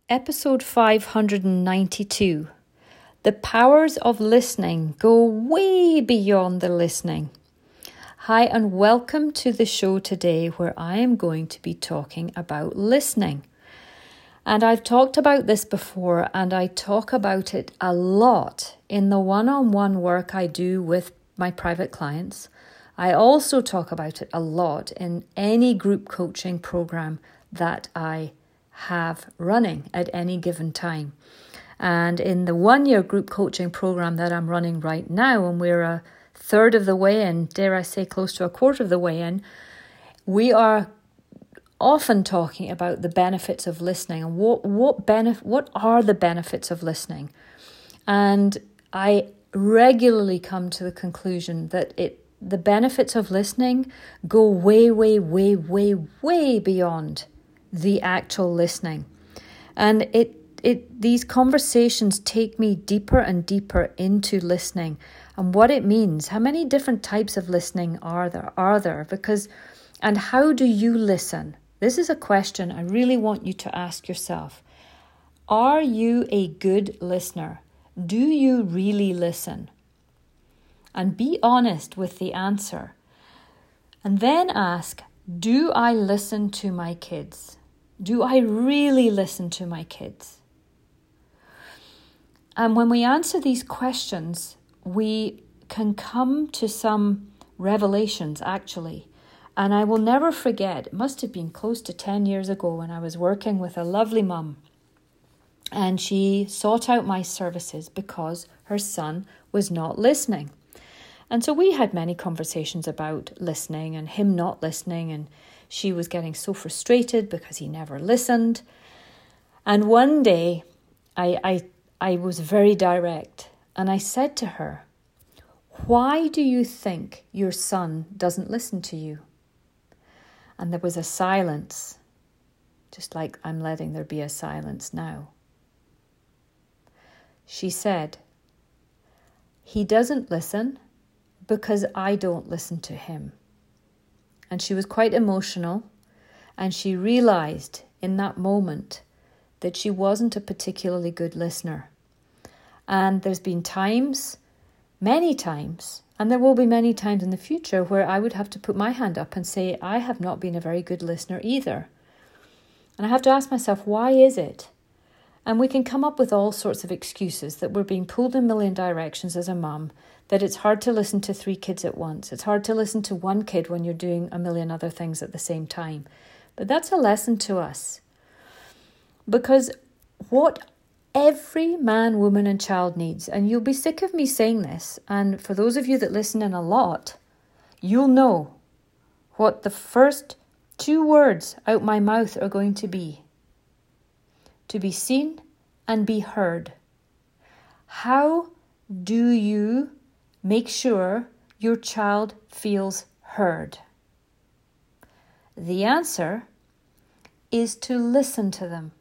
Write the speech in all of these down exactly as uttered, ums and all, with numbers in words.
Episode five hundred ninety-two. The powers of listening go way beyond the listening. Hi, and welcome to the show today where I am going to be talking about listening. And I've talked about this before, and I talk about it a lot in the one-on-one work I do with my private clients. I also talk about it a lot in any group coaching program that I have running at any given time. And in the one-year group coaching program that I'm running right now, and we're a third of the way in, dare I say close to a quarter of the way in, we are often talking about the benefits of listening and what what benef- what are the benefits of listening. And I regularly come to the conclusion that it the benefits of listening go way, way, way, way, way beyond the actual listening. And it it these conversations take me deeper and deeper into listening and what it means. How many different types of listening are there? Are there? Because, and how do you listen? This is a question I really want you to ask yourself. Are you a good listener? Do you really listen? And be honest with the answer. And then ask, do I listen to my kids? Do I really listen to my kids? And when we answer these questions, we can come to some revelations, actually. And I will never forget, it must have been close to ten years ago when I was working with a lovely mum. And she sought out my services because her son was not listening. And so we had many conversations about listening and him not listening, and she was getting so frustrated because he never listened. And one day I, I, I was very direct and I said to her, why do you think your son doesn't listen to you? And there was a silence, just like I'm letting there be a silence now. She said, he doesn't listen because I don't listen to him. And she was quite emotional, and she realized in that moment that she wasn't a particularly good listener. And there's been times, many times, and there will be many times in the future where I would have to put my hand up and say, I have not been a very good listener either. And I have to ask myself, why is it? And we can come up with all sorts of excuses that we're being pulled in a million directions as a mum, that it's hard to listen to three kids at once. It's hard to listen to one kid when you're doing a million other things at the same time. But that's a lesson to us. Because what every man, woman and child needs, and you'll be sick of me saying this, and for those of you that listen in a lot, you'll know what the first two words out my mouth are going to be. To be seen and be heard. How do you make sure your child feels heard? The answer is to listen to them.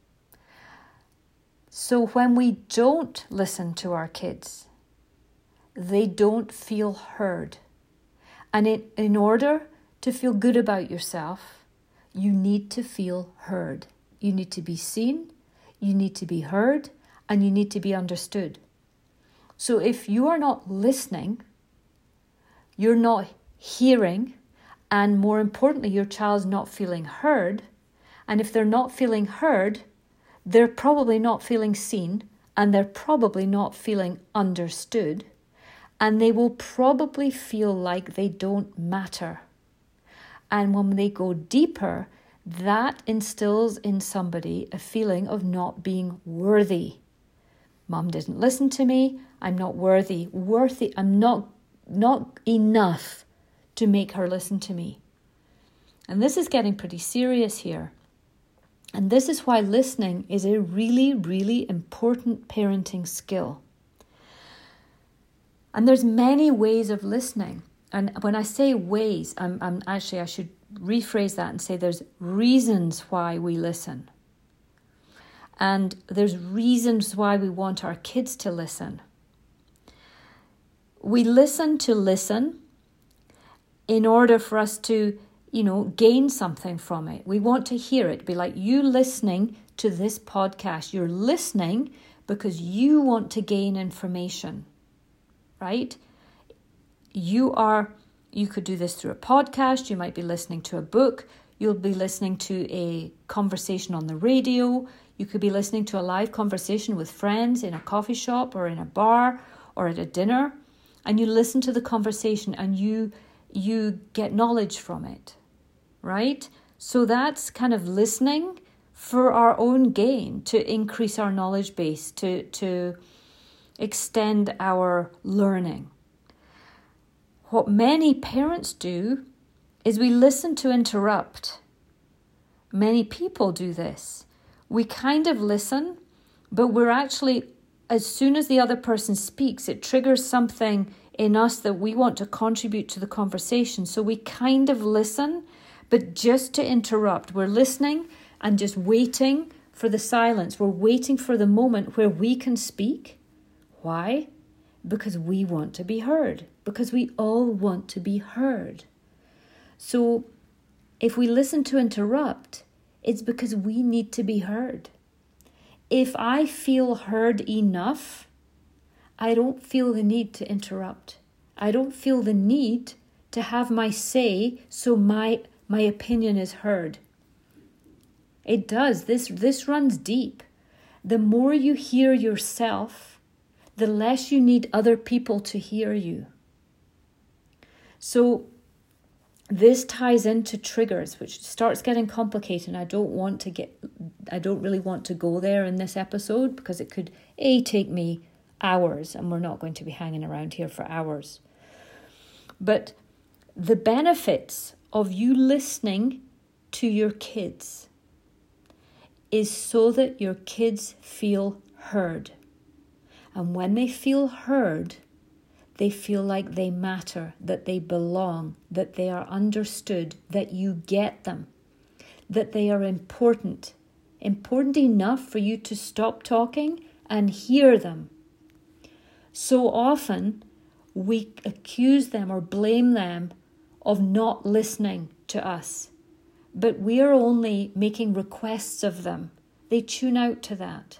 So when we don't listen to our kids, they don't feel heard. And it, in order to feel good about yourself, you need to feel heard. You need to be seen, you need to be heard, and you need to be understood. So if you are not listening, you're not hearing, and more importantly, your child's not feeling heard, and if they're not feeling heard, they're probably not feeling seen, and they're probably not feeling understood, and they will probably feel like they don't matter. And when they go deeper, that instills in somebody a feeling of not being worthy. Mum didn't listen to me. I'm not worthy. Worthy. I'm not, not enough to make her listen to me. And this is getting pretty serious here. And this is why listening is a really, really important parenting skill. And there's many ways of listening. And when I say ways, I'm, I'm actually, I should rephrase that and say there's reasons why we listen. And there's reasons why we want our kids to listen. We listen to listen in order for us to you know, gain something from it. We want to hear it. Be like you listening to this podcast. You're listening because you want to gain information, right? You are, you could do this through a podcast. You might be listening to a book. You'll be listening to a conversation on the radio. You could be listening to a live conversation with friends in a coffee shop or in a bar or at a dinner. And you listen to the conversation and you you get knowledge from it, right? So that's kind of listening for our own gain, to increase our knowledge base, to, to extend our learning. What many parents do is we listen to interrupt. Many people do this. We kind of listen, but we're actually, as soon as the other person speaks, it triggers something in us that we want to contribute to the conversation. So we kind of listen, but just to interrupt. We're listening and just waiting for the silence. We're waiting for the moment where we can speak. Why? Because we want to be heard. Because we all want to be heard. So if we listen to interrupt, it's because we need to be heard. If I feel heard enough, I don't feel the need to interrupt. I don't feel the need to have my say so my my opinion is heard. It does. This, this runs deep. The more you hear yourself, the less you need other people to hear you. So this ties into triggers, which starts getting complicated. I don't want to get, I don't really want to go there in this episode because it could A, take me hours, and we're not going to be hanging around here for hours. But the benefits of you listening to your kids is so that your kids feel heard. And when they feel heard, they feel like they matter, that they belong, that they are understood, that you get them, that they are important, important enough for you to stop talking and hear them. So often we accuse them or blame them of not listening to us, but we are only making requests of them. They tune out to that.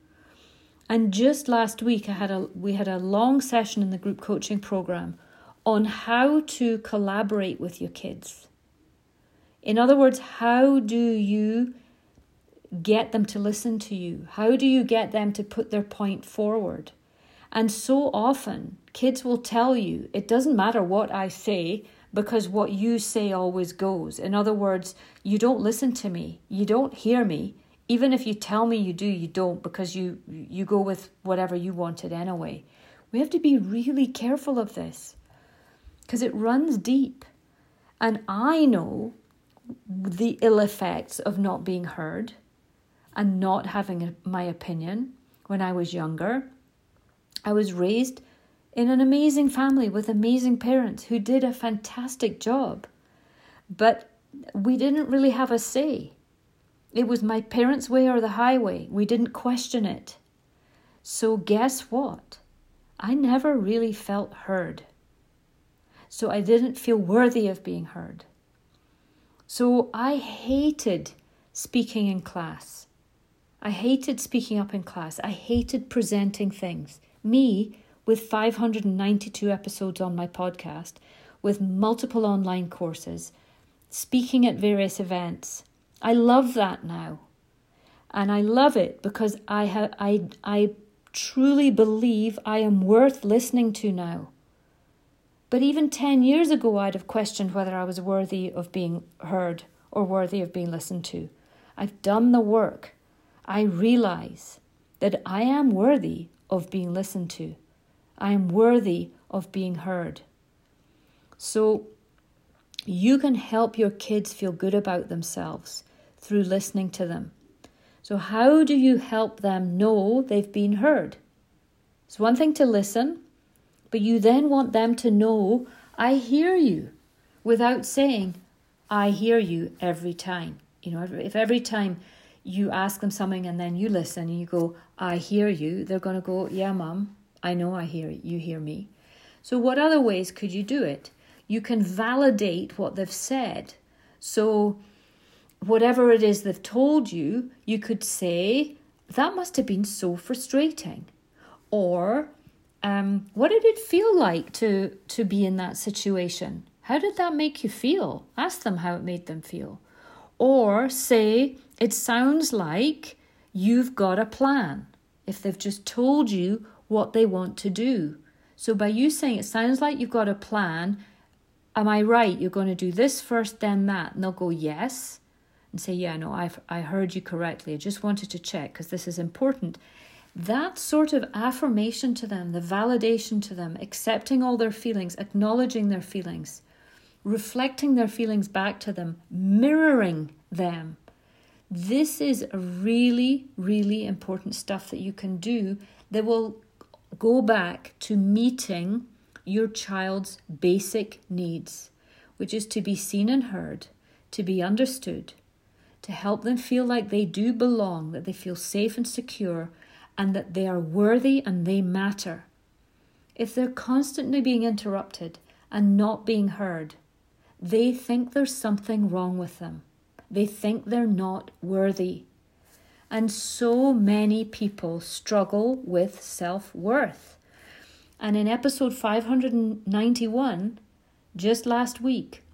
And just last week, I had a we had a long session in the group coaching program on how to collaborate with your kids. In other words, how do you get them to listen to you? How do you get them to put their point forward? And so often, kids will tell you, it doesn't matter what I say because what you say always goes. In other words, you don't listen to me. You don't hear me. Even if you tell me you do, you don't, because you, you go with whatever you wanted anyway. We have to be really careful of this because it runs deep. And I know the ill effects of not being heard and not having my opinion when I was younger. I was raised in an amazing family with amazing parents who did a fantastic job. But we didn't really have a say. It was my parents' way or the highway. We didn't question it. So guess what? I never really felt heard. So I didn't feel worthy of being heard. So I hated speaking in class. I hated speaking up in class. I hated presenting things. Me, with five hundred ninety-two episodes on my podcast, with multiple online courses, speaking at various events. I love that now. And I love it because I have I I truly believe I am worth listening to now. But even ten years ago, I'd have questioned whether I was worthy of being heard or worthy of being listened to. I've done the work. I realize that I am worthy of being listened to. I am worthy of being heard. So you can help your kids feel good about themselves through listening to them. So how do you help them know they've been heard? It's one thing to listen, but you then want them to know, I hear you, without saying, I hear you every time. You know, if every time you ask them something and then you listen and you go, I hear you, they're going to go, yeah, Mum, I know I hear you, hear me. So what other ways could you do it? You can validate what they've said So whatever it is they've told you, you could say, that must have been so frustrating. Or, um, what did it feel like to, to be in that situation? How did that make you feel? Ask them how it made them feel. Or say, it sounds like you've got a plan. If they've just told you what they want to do. So by you saying, it sounds like you've got a plan, am I right? You're going to do this first, then that. And they'll go, yes. And say, yeah, no, I've, I heard you correctly. I just wanted to check because this is important. That sort of affirmation to them, the validation to them, accepting all their feelings, acknowledging their feelings, reflecting their feelings back to them, mirroring them. This is a really, really important stuff that you can do that will go back to meeting your child's basic needs, which is to be seen and heard, to be understood, to help them feel like they do belong, that they feel safe and secure, and that they are worthy and they matter. If they're constantly being interrupted and not being heard, they think there's something wrong with them. They think they're not worthy. And so many people struggle with self-worth. And in episode five hundred ninety-one, just last week,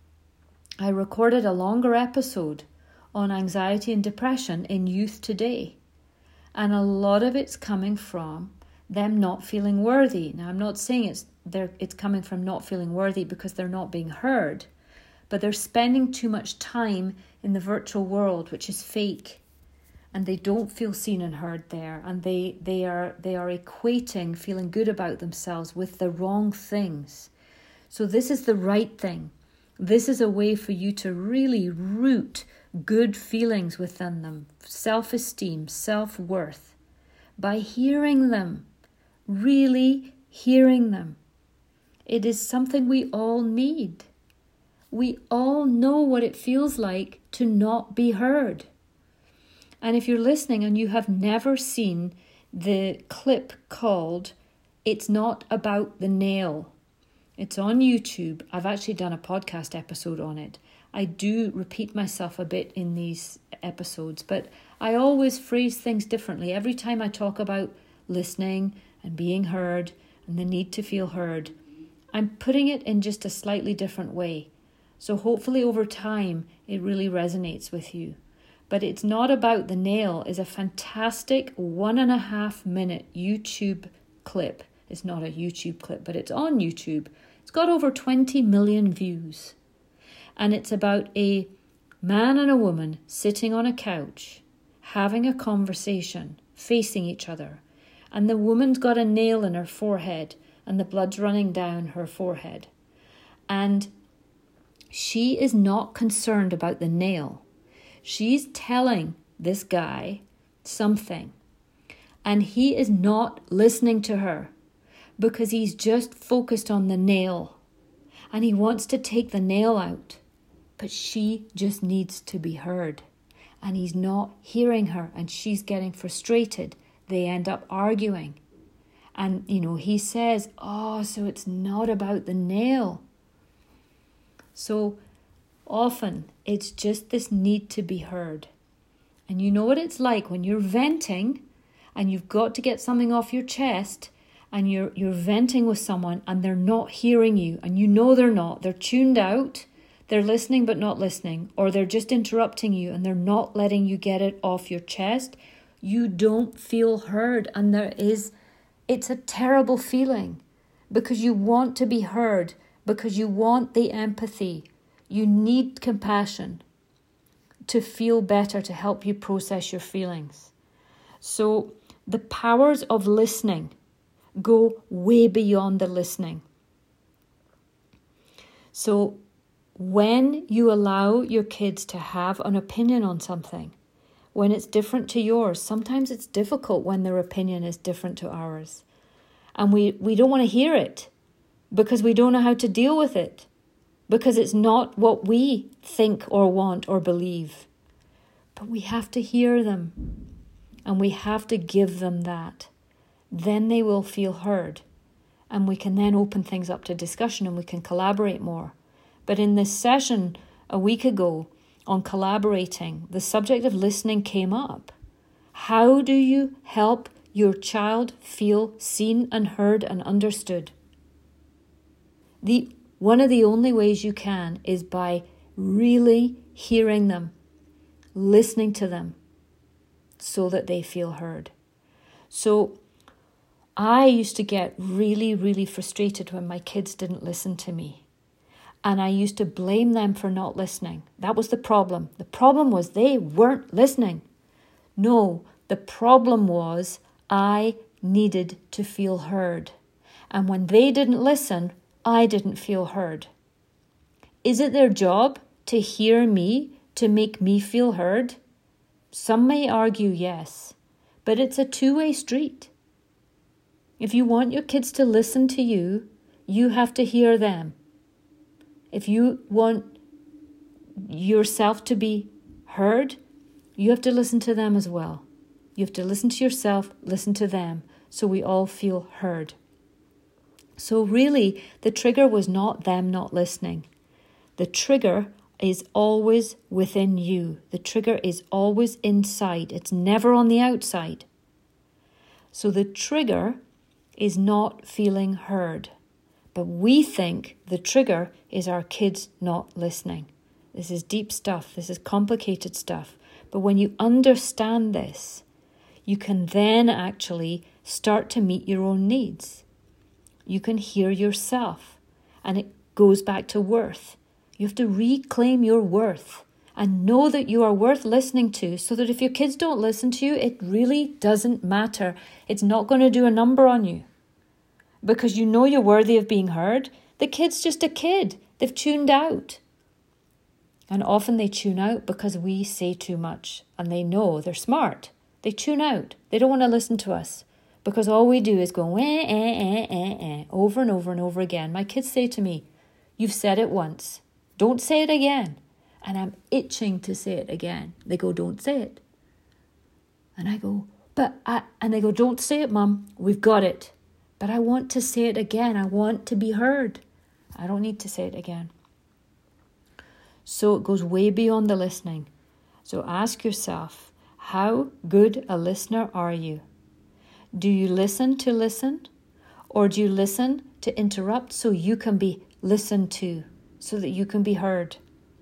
I recorded a longer episode on anxiety and depression in youth today. And a lot of it's coming from them not feeling worthy. Now, I'm not saying it's they're, it's coming from not feeling worthy because they're not being heard, but they're spending too much time in the virtual world, which is fake, and they don't feel seen and heard there, and they, they are they are equating feeling good about themselves with the wrong things. So this is the right thing. This is a way for you to really root good feelings within them, self-esteem, self-worth, by hearing them, really hearing them. It is something we all need. We all know what it feels like to not be heard. And if you're listening and you have never seen the clip called It's Not About the Nail, it's on YouTube. I've actually done a podcast episode on it. I do repeat myself a bit in these episodes, but I always phrase things differently. Every time I talk about listening and being heard and the need to feel heard, I'm putting it in just a slightly different way. So hopefully over time, it really resonates with you. But It's Not About the Nail is a fantastic one and a half minute YouTube clip. It's not a YouTube clip, but it's on YouTube. It's got over twenty million views. And it's about a man and a woman sitting on a couch, having a conversation, facing each other. And the woman's got a nail in her forehead and the blood's running down her forehead. And she is not concerned about the nail. She's telling this guy something. And he is not listening to her because he's just focused on the nail. And he wants to take the nail out. But she just needs to be heard. And he's not hearing her and she's getting frustrated. They end up arguing. And, you know, he says, oh, so it's not about the nail. So often it's just this need to be heard. And you know what it's like when you're venting and you've got to get something off your chest and you're you're venting with someone and they're not hearing you and you know they're not. They're tuned out. They're listening but not listening, or they're just interrupting you and they're not letting you get it off your chest. You don't feel heard, and there is, it's a terrible feeling because you want to be heard, because you want the empathy. You need compassion to feel better, to help you process your feelings. So the powers of listening go way beyond the listening. So when you allow your kids to have an opinion on something, when it's different to yours, sometimes it's difficult when their opinion is different to ours. And we, we don't want to hear it because we don't know how to deal with it, because it's not what we think or want or believe. But we have to hear them and we have to give them that. Then they will feel heard and we can then open things up to discussion and we can collaborate more. But in this session a week ago, on collaborating, the subject of listening came up. How do you help your child feel seen and heard and understood? The one of the only ways you can is by really hearing them, listening to them, so that they feel heard. So I used to get really, really frustrated when my kids didn't listen to me. And I used to blame them for not listening. That was the problem. The problem was they weren't listening. No, the problem was I needed to feel heard. And when they didn't listen, I didn't feel heard. Is it their job to hear me, to make me feel heard? Some may argue yes, but it's a two-way street. If you want your kids to listen to you, you have to hear them. If you want yourself to be heard, you have to listen to them as well. You have to listen to yourself, listen to them, so we all feel heard. So really, the trigger was not them not listening. The trigger is always within you. The trigger is always inside. It's never on the outside. So the trigger is not feeling heard. But we think the trigger is our kids not listening. This is deep stuff. This is complicated stuff. But when you understand this, you can then actually start to meet your own needs. You can hear yourself. And it goes back to worth. You have to reclaim your worth and know that you are worth listening to, so that if your kids don't listen to you, it really doesn't matter. It's not going to do a number on you. Because you know you're worthy of being heard. The kid's just a kid. They've tuned out. And often they tune out because we say too much. And they know they're smart. They tune out. They don't want to listen to us. Because all we do is go eh, eh, eh, eh, eh, over and over and over again. My kids say to me, "You've said it once. Don't say it again." And I'm itching to say it again. They go, "Don't say it." And I go, but I, and they go, "Don't say it, Mum. We've got it." But I want to say it again. I want to be heard. I don't need to say it again. So it goes way beyond the listening. So ask yourself, how good a listener are you? Do you listen to listen? Or do you listen to interrupt so you can be listened to, so that you can be heard?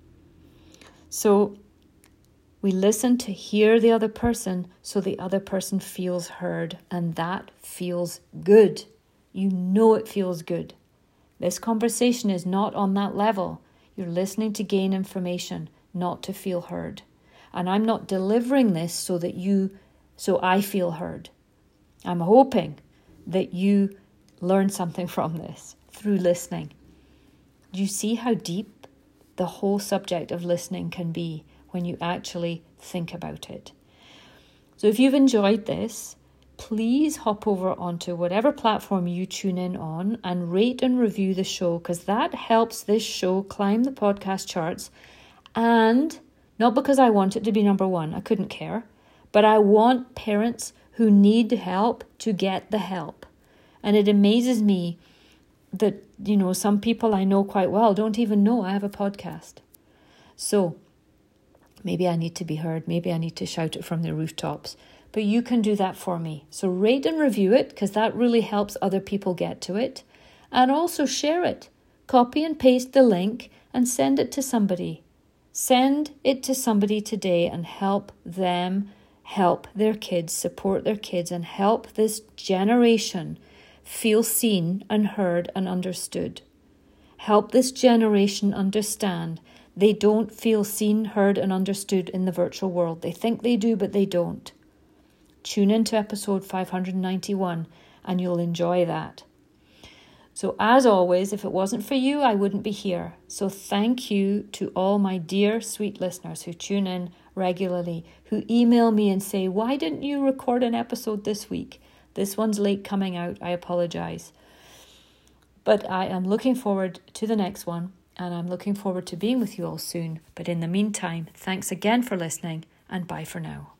So we listen to hear the other person so the other person feels heard, and that feels good. You know it feels good. This conversation is not on that level. You're listening to gain information, not to feel heard. And I'm not delivering this so that you, so I feel heard. I'm hoping that you learn something from this through listening. Do you see how deep the whole subject of listening can be when you actually think about it? So if you've enjoyed this, please hop over onto whatever platform you tune in on and rate and review the show, because that helps this show climb the podcast charts. And not because I want it to be number one, I couldn't care, but I want parents who need help to get the help. And it amazes me that, you know, some people I know quite well don't even know I have a podcast. So maybe I need to be heard. Maybe I need to shout it from the rooftops. But you can do that for me. So rate and review it, because that really helps other people get to it. And also share it. Copy and paste the link and send it to somebody. Send it to somebody today and help them help their kids, support their kids, and help this generation feel seen and heard and understood. Help this generation understand they don't feel seen, heard, and understood in the virtual world. They think they do, but they don't. Tune into episode five hundred ninety-one and you'll enjoy that. So as always, if it wasn't for you, I wouldn't be here. So thank you to all my dear sweet listeners who tune in regularly, who email me and say, "Why didn't you record an episode this week? This one's late coming out. I apologize." But I am looking forward to the next one, and I'm looking forward to being with you all soon. But in the meantime, thanks again for listening, and bye for now.